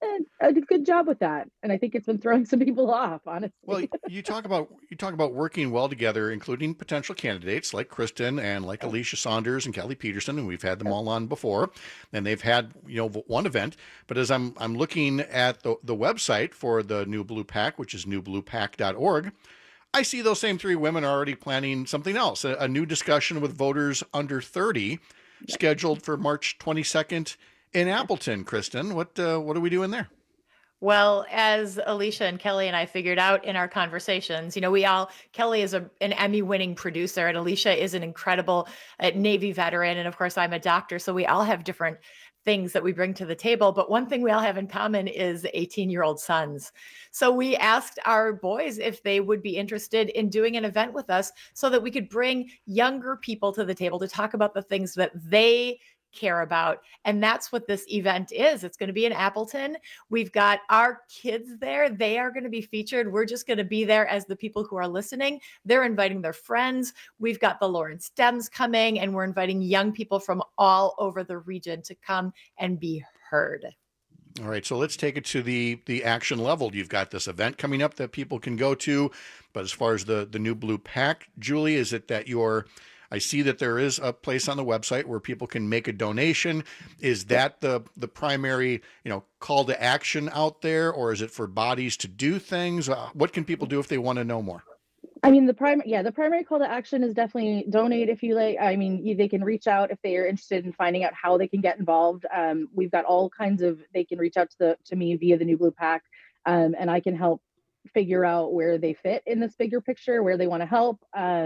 a good job with that. And I think it's been throwing some people off, honestly. Well, you talk about working well together, including potential candidates like Kristen and like Alicia Saunders and Kelly Peterson, and we've had them all on before, and they've had one event. But as I'm looking at the website for the New Blue PAC, which is newbluepac.org, I see those same three women are already planning something else, a new discussion with voters under 30, scheduled for March 22nd in Appleton. Kristen, what are we doing there? Well, as Alicia and Kelly and I figured out in our conversations, Kelly is an Emmy-winning producer, and Alicia is an incredible Navy veteran, and of course I'm a doctor, so we all have different things that we bring to the table. But one thing we all have in common is 18-year-old sons. So we asked our boys if they would be interested in doing an event with us so that we could bring younger people to the table to talk about the things that they care about. And that's what this event is. It's going to be in Appleton. We've got our kids there. They are going to be featured. We're just going to be there as the people who are listening. They're inviting their friends. We've got the Lawrence Dems coming, and we're inviting young people from all over the region to come and be heard. All right, so let's take it to the action level. You've got this event coming up that people can go to, but as far as the New Blue PAC, Julie, is it that I see that there is a place on the website where people can make a donation. Is that the primary, call to action out there, or is it for bodies to do things? What can people do if they want to know more? I mean, the primary call to action is definitely donate if you like. I mean, they can reach out if they are interested in finding out how they can get involved. We've got all kinds of, they can reach out to me via the New Blue PAC, and I can help figure out where they fit in this bigger picture, where they want to help.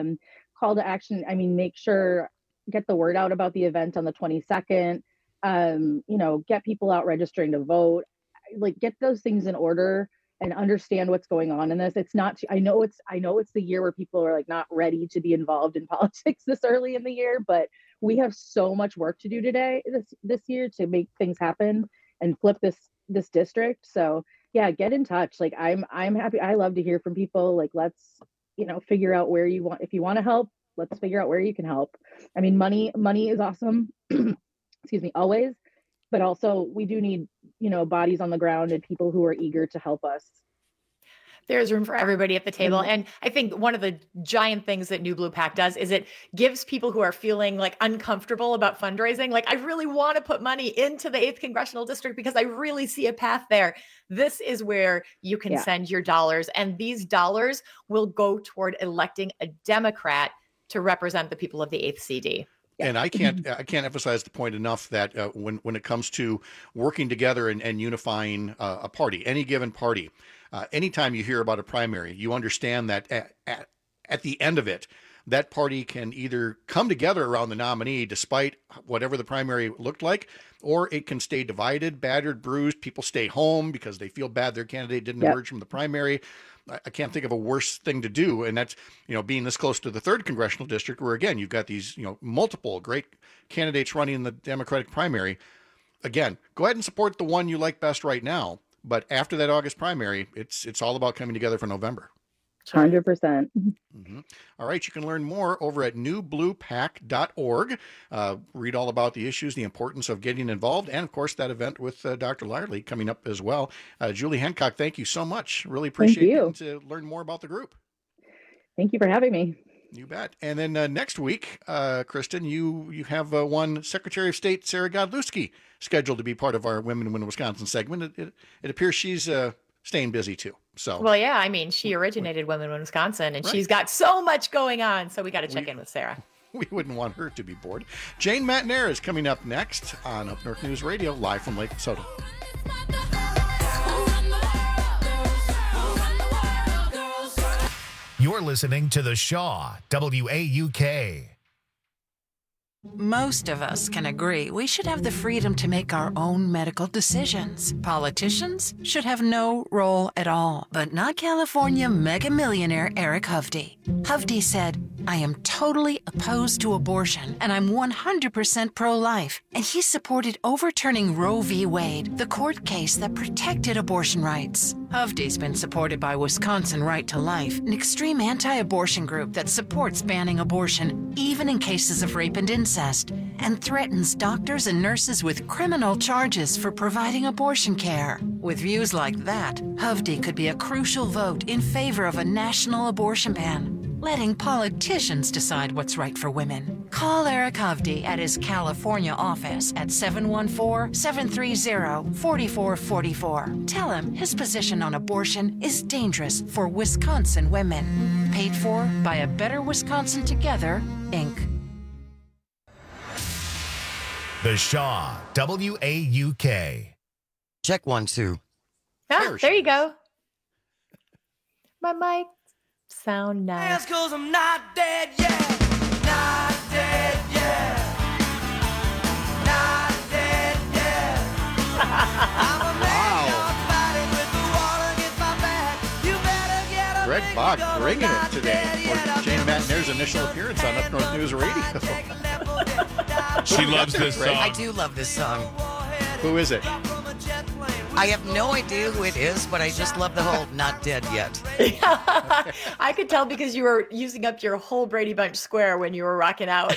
Call to action, I mean, make sure, get the word out about the event on the 22nd, get people out registering to vote, like get those things in order and understand what's going on in this. It's not, I know it's the year where people are like not ready to be involved in politics this early in the year, but we have so much work to do this year to make things happen and flip this district. So yeah, get in touch. Like I'm happy. I love to hear from people. Like, let's, figure out where you want, if you want to help, let's figure out where you can help. I mean, money is awesome. Excuse me, always, but also we do need, bodies on the ground and people who are eager to help us. There's room for everybody at the table. And I think one of the giant things that New Blue PAC does is it gives people who are feeling like uncomfortable about fundraising, like I really want to put money into the 8th Congressional District because I really see a path there. This is where you can send your dollars, and these dollars will go toward electing a Democrat to represent the people of the 8th CD. And I can't emphasize the point enough that when it comes to working together and unifying a party, any given party, anytime you hear about a primary, you understand that at the end of it, that party can either come together around the nominee despite whatever the primary looked like, or it can stay divided, battered, bruised. People stay home because they feel bad their candidate didn't emerge from the primary. I can't think of a worse thing to do. And that's, being this close to the 3rd Congressional District, where again, you've got these, multiple great candidates running in the Democratic primary. Again, go ahead and support the one you like best right now. But after that August primary, it's all about coming together for November. 100%. All right, you can learn more over at newbluepack.org. Read all about the issues, the importance of getting involved, and of course that event with Dr. Lyerly coming up as well. Julie Hancock, thank you so much. Really appreciate it to learn more about the group. Thank you for having me. You bet. And then next week, Kristen, you have one Secretary of State Sarah Godlewski scheduled to be part of our Women Win Wisconsin segment. It appears she's staying busy too. So Well, yeah, I mean, she originated Women in Wisconsin, and she's got so much going on. So we got to check in with Sarah. We wouldn't want her to be bored. Jane Matnair is coming up next on Up North News Radio, live from Lake Soda. You're listening to The Shaw, WAUK. Most of us can agree we should have the freedom to make our own medical decisions. Politicians should have no role at all, but not California mega millionaire Eric Hovde. Hovde said, "I am totally opposed to abortion, and I'm 100% pro-life." And he supported overturning Roe v. Wade, the court case that protected abortion rights. Hovde's been supported by Wisconsin Right to Life, an extreme anti-abortion group that supports banning abortion, even in cases of rape and incest, and threatens doctors and nurses with criminal charges for providing abortion care. With views like that, Hovde could be a crucial vote in favor of a national abortion ban, letting politicians decide what's right for women. Call Eric Hovde at his California office at 714-730-4444. Tell him his position on abortion is dangerous for Wisconsin women. Paid for by A Better Wisconsin Together, Inc. The Shaw, WAUK. Check 1, 2. Ah, there you go. My mic sound nice. Cause I'm not dead yet. Not dead yet. Not dead yet. I'm a man fighting with the wall against my back. You better get up. Greg Bach bringing it today for Jane Matnair's initial appearance on Up North News Radio. She loves this song. I do love this song. Who is it? I have no idea who it is, but I just love the whole "not dead yet." I could tell because you were using up your whole Brady Bunch square when you were rocking out.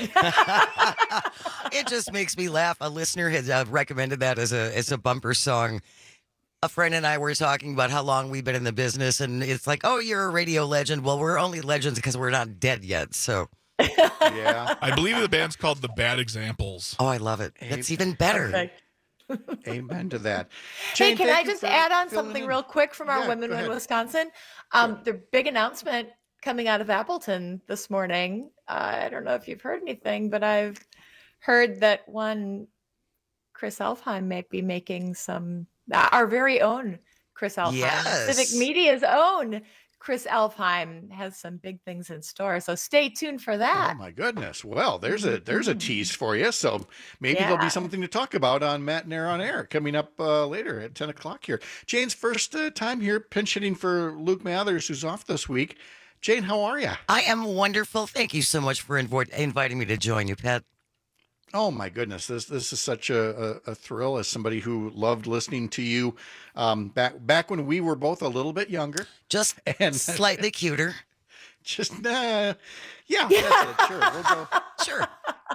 It just makes me laugh. A listener had recommended that as a bumper song. A friend and I were talking about how long we've been in the business, and it's like, "Oh, you're a radio legend." Well, we're only legends because we're not dead yet. So, yeah, I believe the band's called The Bad Examples. Oh, I love it. That's even better. Perfect. Amen to that. Hey, Jane, can I thank you just for add on filling something in. real quick from our Yeah, Women go in ahead. Wisconsin? The big announcement coming out of Appleton this morning. I don't know if you've heard anything, but I've heard that one Chris Elfheim may be making some, our very own Chris Elfheim, Yes. Civic Media's own Chris Elfheim has some big things in store. So stay tuned for that. Oh my goodness! Well, there's a tease for you. So maybe there'll be Yeah. something to talk about on Matnair on Air coming up later at 10 o'clock here. Jane's first time here, pinch hitting for Luke Mathers, who's off this week. Jane, how are you? I am wonderful. Thank you so much for inviting me to join you, Pat. Oh my goodness, this is such a thrill as somebody who loved listening to you back when we were both a little bit younger, just slightly cuter. Just yeah, that's it. Sure, we'll go. Sure.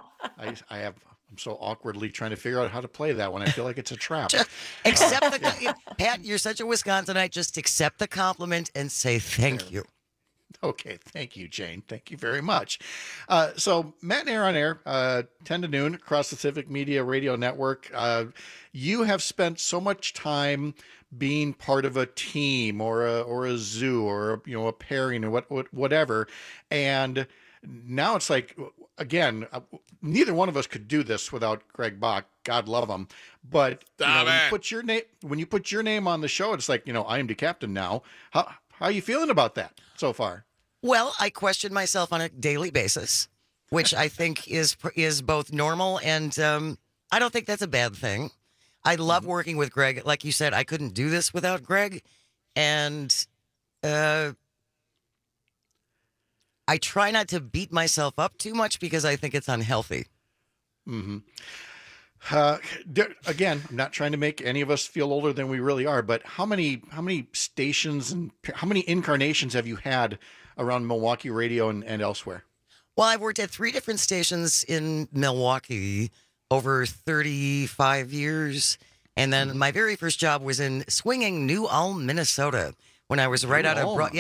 I'm so awkwardly trying to figure out how to play that one. I feel like it's a trap. Accept the Pat. You're such a Wisconsinite. Just accept the compliment and say thank you. Okay, thank you, Jane. Thank you very much. So, Matnair on Air, 10 to noon across the Civic Media Radio Network. You have spent so much time being part of a team or a zoo or a pairing or whatever, and now it's like, again, neither one of us could do this without Greg Bach. God love him. But when you put your name on the show, it's like, I am the captain now. How are you feeling about that so far? Well, I question myself on a daily basis, which I think is both normal and I don't think that's a bad thing. I love working with Greg. Like you said, I couldn't do this without Greg, and I try not to beat myself up too much because I think it's unhealthy. Mm-hmm. Again, I'm not trying to make any of us feel older than we really are, but how many stations and how many incarnations have you had around Milwaukee radio and elsewhere? Well, I've worked at 3 different stations in Milwaukee over 35 years. And then my very first job was in swinging New Ulm, Minnesota, when I was right out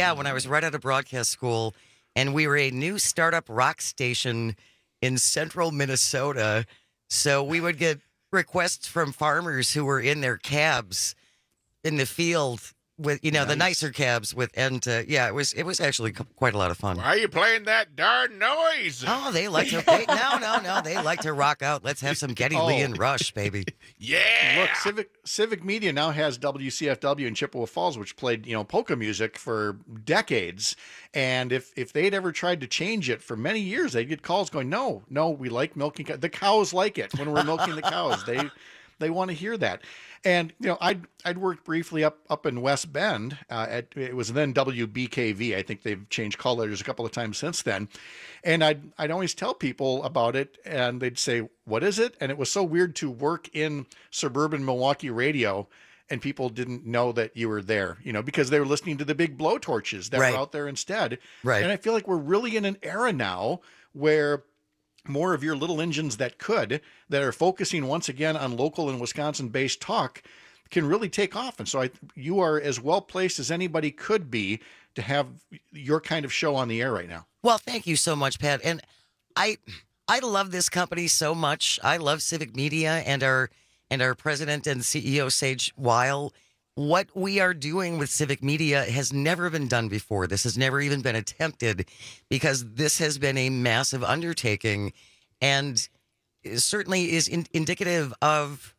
of broadcast school. And we were a new startup rock station in central Minnesota. So we would get requests from farmers who were in their cabs in the field with, the nicer cabs with, and it was actually quite a lot of fun. Why are you playing that darn noise? Oh, they like to, no, they like to rock out. Let's have some Geddy Lee and Rush, baby. Yeah. Look, Civic Media now has WCFW in Chippewa Falls, which played, polka music for decades. And if they'd ever tried to change it for many years, they'd get calls going, no, we like milking. The cows like it when we're milking the cows. They want to hear that. And, I'd worked briefly up in West Bend. It was then WBKV. I think they've changed colors a couple of times since then. And I'd always tell people about it, and they'd say, what is it? And it was so weird to work in suburban Milwaukee radio, and people didn't know that you were there, because they were listening to the big blowtorches that were out there instead. Right. And I feel like we're really in an era now where more of your little engines that are focusing once again on local and Wisconsin-based talk can really take off. And so you are as well placed as anybody could be to have your kind of show on the air right now. Well, thank you so much, Pat. And I love this company so much. I love Civic Media and our president and CEO, Sage Weil. What we are doing with Civic Media has never been done before. This has never even been attempted, because this has been a massive undertaking, and certainly is indicative of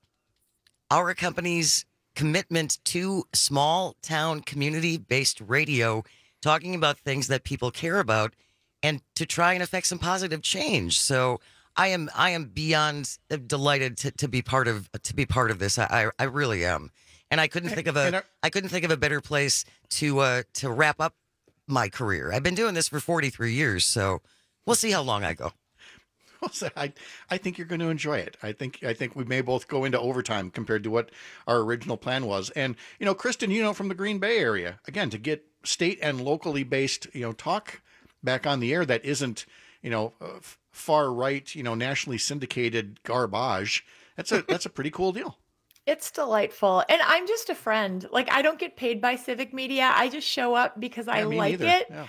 our company's commitment to small town community-based radio, talking about things that people care about, and to try and affect some positive change. So I am beyond delighted to be part of this. I really am. And I couldn't think of a better place to wrap up my career. I've been doing this for 43 years, so we'll see how long I go. Well, so I think you're going to enjoy it. I think we may both go into overtime compared to what our original plan was. And Kristen, from the Green Bay area, again, to get state and locally based talk back on the air that isn't far right nationally syndicated garbage. That's a pretty cool deal. It's delightful. And I'm just a friend. Like, I don't get paid by Civic Media. I just show up because I like it. Yeah.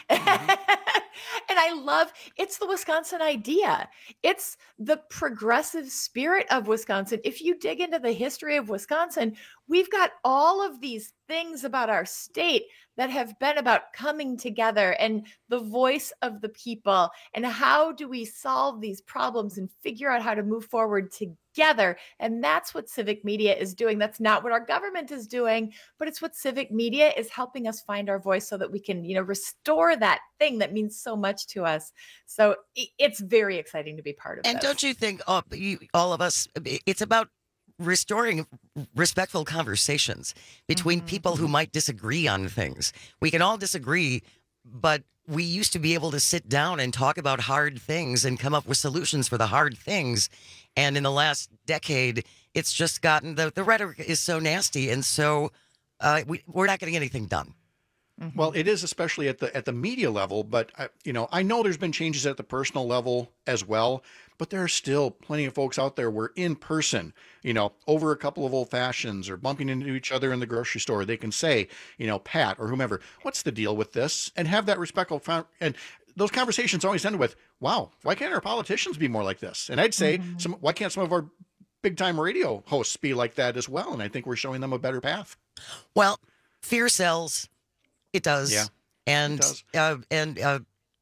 And I love, it's the Wisconsin idea. It's the progressive spirit of Wisconsin. If you dig into the history of Wisconsin, we've got all of these things about our state that have been about coming together and the voice of the people, and how do we solve these problems and figure out how to move forward together. And that's what Civic Media is doing. That's not what our government is doing, but it's what Civic Media is helping us find our voice so that we can, restore that thing that means so much to us. So it's very exciting to be part of And this. don't you think, all of us, it's about restoring respectful conversations between people who might disagree on things. We can all disagree, but we used to be able to sit down and talk about hard things and come up with solutions for the hard things. And in the last decade, it's just gotten, the rhetoric is so nasty. And so we're not getting anything done. Well, it is, especially at the media level, but I know there's been changes at the personal level as well, but there are still plenty of folks out there where in person, over a couple of old fashions or bumping into each other in the grocery store, they can say, Pat or whomever, what's the deal with this? And have that respectful, and those conversations always end with, wow, why can't our politicians be more like this? And I'd say, why can't some of our big time radio hosts be like that as well? And I think we're showing them a better path. Well, fear sells. It does. Yeah. And it does.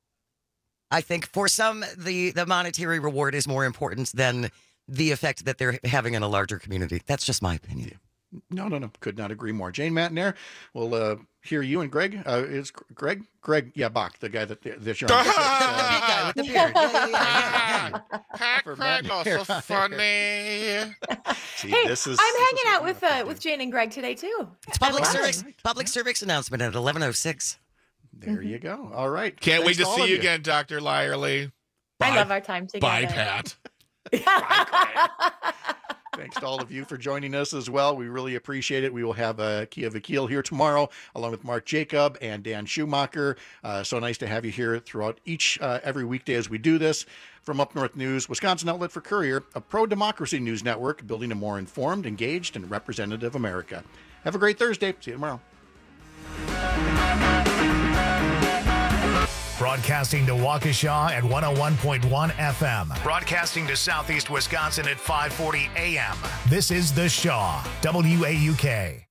I think for some, the monetary reward is more important than the effect that they're having in a larger community. That's just my opinion. No. Could not agree more. Jane Matinair, we'll hear you and Greg. Is Greg? Yeah, Bach, the guy that you're on. The big guy with the beard. Yeah. Greg, so funny. See, Hey, I'm hanging out with Jane and Greg today too. It's public service announcement at 11:06. There you go. All right. Can't wait Thanks to all see of you again, Dr. Lyerly. I love our time together. Bye, Pat. Thanks to all of you for joining us as well. We really appreciate it. We will have Kia Vakil here tomorrow, along with Mark Jacob and Dan Schumacher. So nice to have you here throughout every weekday as we do this. From Up North News, Wisconsin outlet for Courier, a pro-democracy news network building a more informed, engaged, and representative America. Have a great Thursday. See you tomorrow. Broadcasting to Waukesha at 101.1 FM. Broadcasting to Southeast Wisconsin at 540 AM. This is The Shaw, WAUK.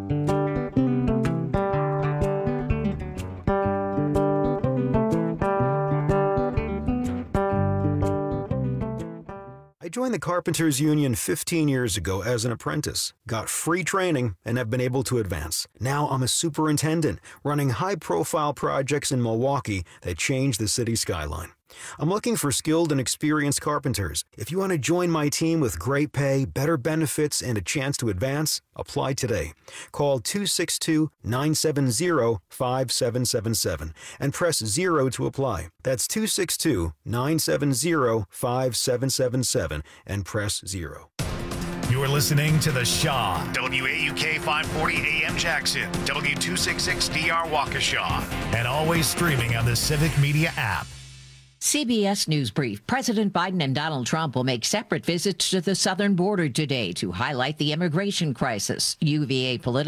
I joined the Carpenters Union 15 years ago as an apprentice, got free training, and have been able to advance. Now I'm a superintendent, running high-profile projects in Milwaukee that change the city skyline. I'm looking for skilled and experienced carpenters. If you want to join my team with great pay, better benefits, and a chance to advance, apply today. Call 262-970-5777 and press 0 to apply. That's 262-970-5777 and press 0. You're listening to The Shaw, WAUK 540 AM Jackson, W266DR Waukesha, and always streaming on the Civic Media app. CBS News Brief. President Biden and Donald Trump will make separate visits to the southern border today to highlight the immigration crisis. UVA political